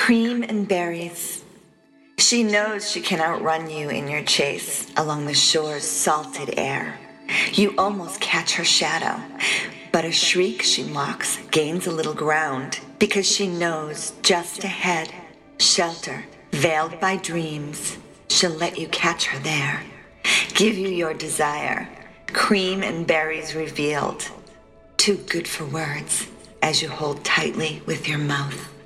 Cream and berries. She knows she can outrun you in your chase along the shore's salted air. You almost catch her shadow, but a shriek she mocks gains a little ground because she knows just ahead, shelter, veiled by dreams, she'll let you catch her there. Give you your desire, cream and berries revealed. Too good for words as you hold tightly with your mouth.